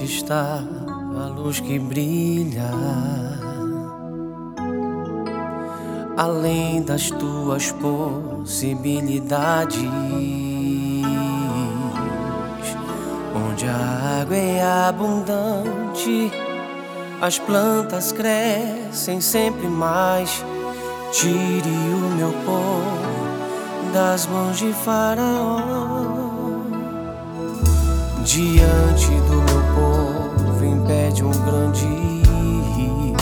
horizonte está a luz que brilha, além das tuas possibilidades, onde a água é abundante, as plantas crescem sempre mais. Tire o meu povo das mãos de Faraó. Diante do meu povo impede um grande rio,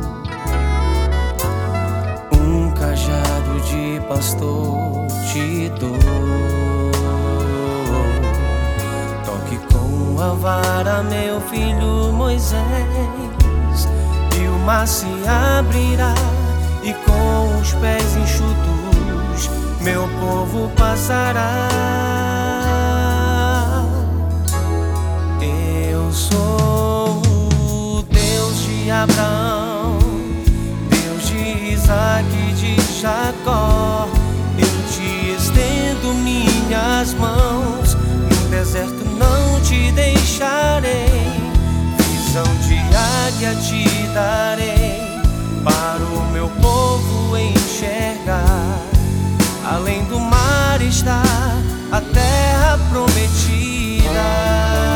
um cajado de pastor te dou. Toque com a vara meu filho Moisés, e o mar se abrirá, e com os pés enxutos meu povo passará. Eu sou o Deus de Abraão, Deus de Isaac e de Jacó. Eu te estendo minhas mãos, no deserto não te deixarei. Visão de águia te darei, para o meu povo enxergar. Além do mar está a terra prometida.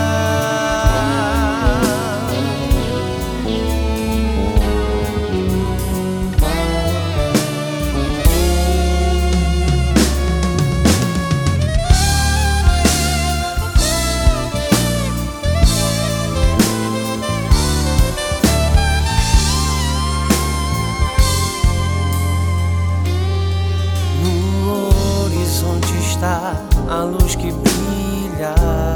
A luz que brilha,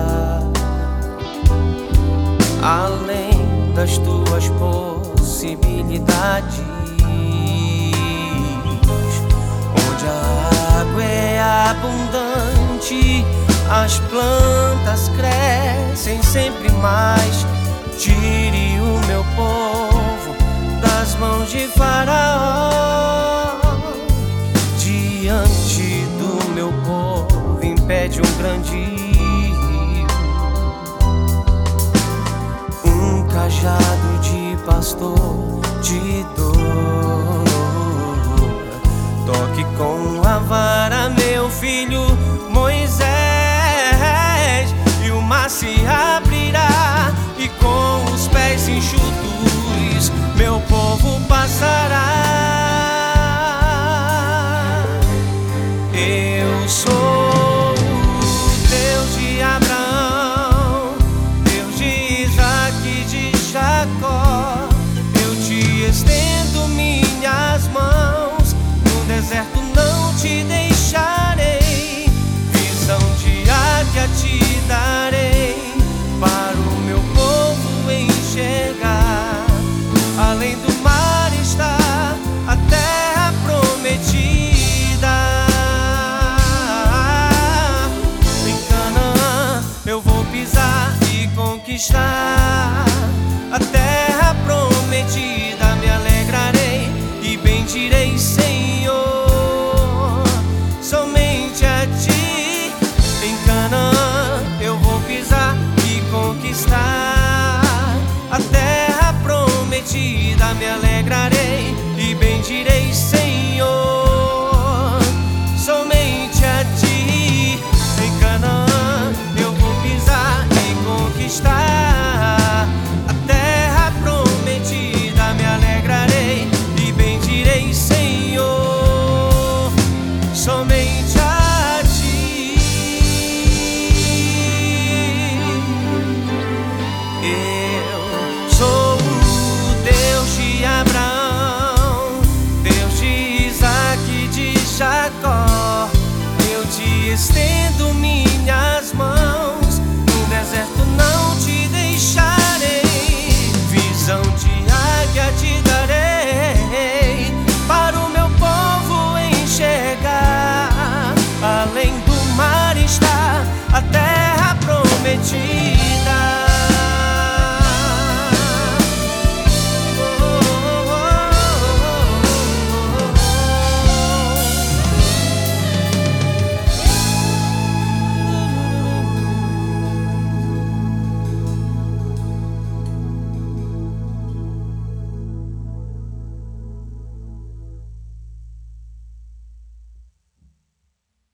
além das tuas possibilidades, onde a água é abundante, as plantas crescem sempre mais. Tire o meu povo das mãos de Faraó. Diante do meu povo impede um grande rio, um cajado de pastor te dou. Toque com a vara meu filho Moisés, e o mar se abrirá, e com os pés enxutos meu povo passará. Eu sou o Deus de Abraão, Deus de Isaac e de Jacó. Eu te estendo minhas mãos, no deserto não te deixarei. Visão de águia te darei, para o meu povo enxergar. Além do mar está a terra prometida. Conquistar a terra prometida, me alegrarei e bendirei, Senhor, somente a ti. Em Canaã eu vou pisar e conquistar a terra prometida, me alegrarei